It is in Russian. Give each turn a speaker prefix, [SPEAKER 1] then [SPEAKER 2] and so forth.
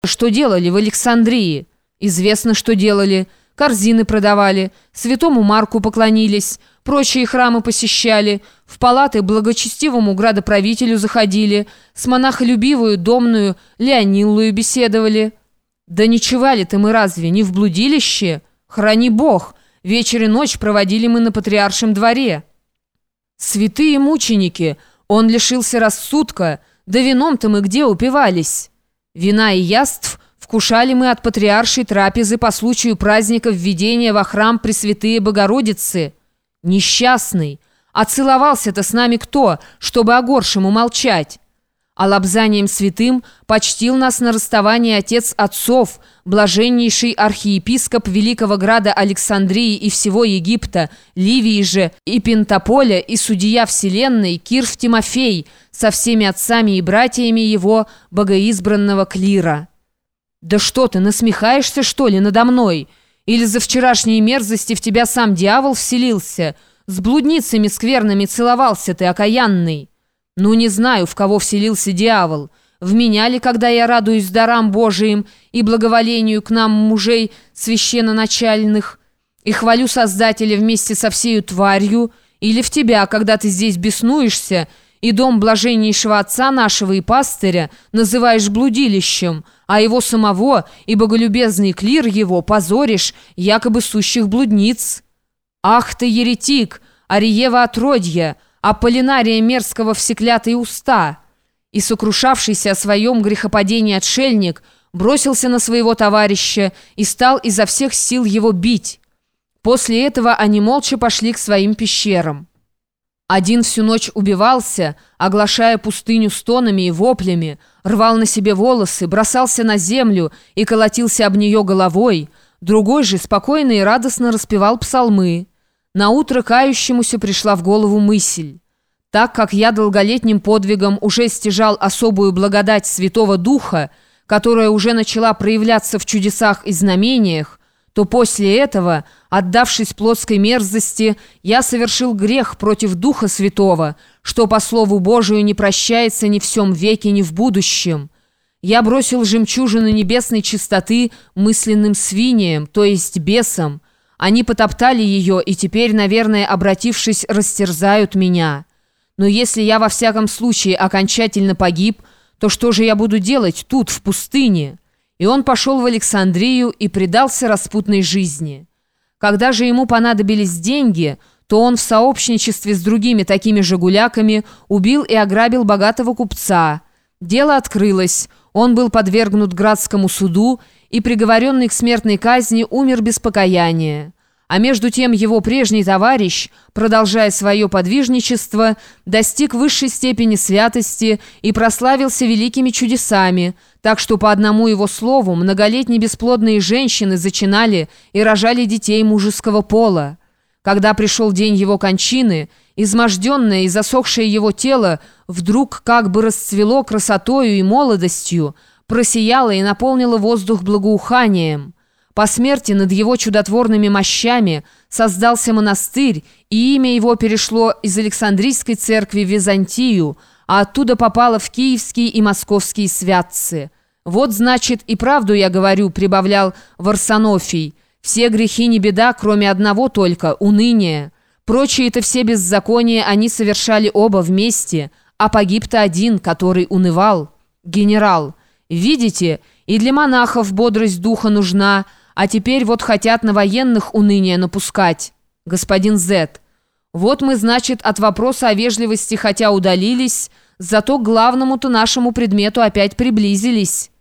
[SPEAKER 1] Что делали в Александрии? Известно, что делали. Корзины продавали, святому Марку поклонились, прочие храмы посещали, в палаты благочестивому градоправителю заходили, с монахолюбивую домную Леониллою беседовали. Да ночевали-то мы разве не в блудилище? Храни Бог, вечер и ночь проводили мы на Патриаршем дворе. Святые мученики, он лишился рассудка, да вином-то мы где упивались? Вина и яств вкушали мы от патриаршей трапезы по случаю праздника введения во храм Пресвятые Богородицы. Несчастный! А целовался-то с нами кто, чтобы о горшем умолчать? А лобзанием святым почтил нас на расставании отец отцов, блаженнейший архиепископ Великого Града Александрии и всего Египта, Ливии же и Пентаполя, и судья вселенной Кирф Тимофей со всеми отцами и братьями его богоизбранного клира. Да что ты, насмехаешься, что ли, надо мной? Или за вчерашние мерзости в тебя сам дьявол вселился? С блудницами скверными целовался ты, окаянный. Ну, не знаю, в кого вселился дьявол. В меня ли, когда я радуюсь дарам Божиим и благоволению к нам мужей священноначальных, и хвалю Создателя вместе со всею тварью, или в тебя, когда ты здесь беснуешься, и дом блаженнейшего отца нашего и пастыря называешь блудилищем, а его самого и боголюбезный клир его позоришь, якобы сущих блудниц? Ах ты, еретик, Ариева отродья, Аполлинария мерзкого всеклятые уста!» И, сокрушавшийся о своем грехопадении отшельник, бросился на своего товарища и стал изо всех сил его бить. После этого они молча пошли к своим пещерам. Один всю ночь убивался, оглашая пустыню стонами и воплями, рвал на себе волосы, бросался на землю и колотился об нее головой, другой же спокойно и радостно распевал псалмы. Наутро кающемуся пришла в голову мысль: так как я долголетним подвигом уже стяжал особую благодать Святого Духа, которая уже начала проявляться в чудесах и знамениях, то после этого, отдавшись плотской мерзости, я совершил грех против Духа Святого, что по Слову Божию не прощается ни в сем веке, ни в будущем. Я бросил жемчужины небесной чистоты мысленным свиньям, то есть бесам. Они потоптали ее и теперь, наверное, обратившись, растерзают меня. Но если я во всяком случае окончательно погиб, то что же я буду делать тут, в пустыне?» И он пошел в Александрию и предался распутной жизни. Когда же ему понадобились деньги, то он в сообщничестве с другими такими же гуляками убил и ограбил богатого купца. Дело открылось, он был подвергнут градскому суду и, приговоренный к смертной казни, умер без покаяния. А между тем его прежний товарищ, продолжая свое подвижничество, достиг высшей степени святости и прославился великими чудесами, так что по одному его слову многолетние бесплодные женщины зачинали и рожали детей мужеского пола. Когда пришел день его кончины, изможденное и засохшее его тело вдруг как бы расцвело красотою и молодостью, просияло и наполнило воздух благоуханием. По смерти над его чудотворными мощами создался монастырь, и имя его перешло из Александрийской церкви в Византию, а оттуда попало в киевские и московские святцы. «Вот, значит, и правду я говорю», — прибавлял Варсонофий, «все грехи не беда, кроме одного только — уныния. Прочие-то все беззакония они совершали оба вместе, а погиб-то один, который унывал. Генерал, видите, и для монахов бодрость духа нужна, а теперь вот хотят на военных уныние напускать. Господин Зет, вот мы, значит, от вопроса о вежливости хотя удалились, зато к главному-то нашему предмету опять приблизились».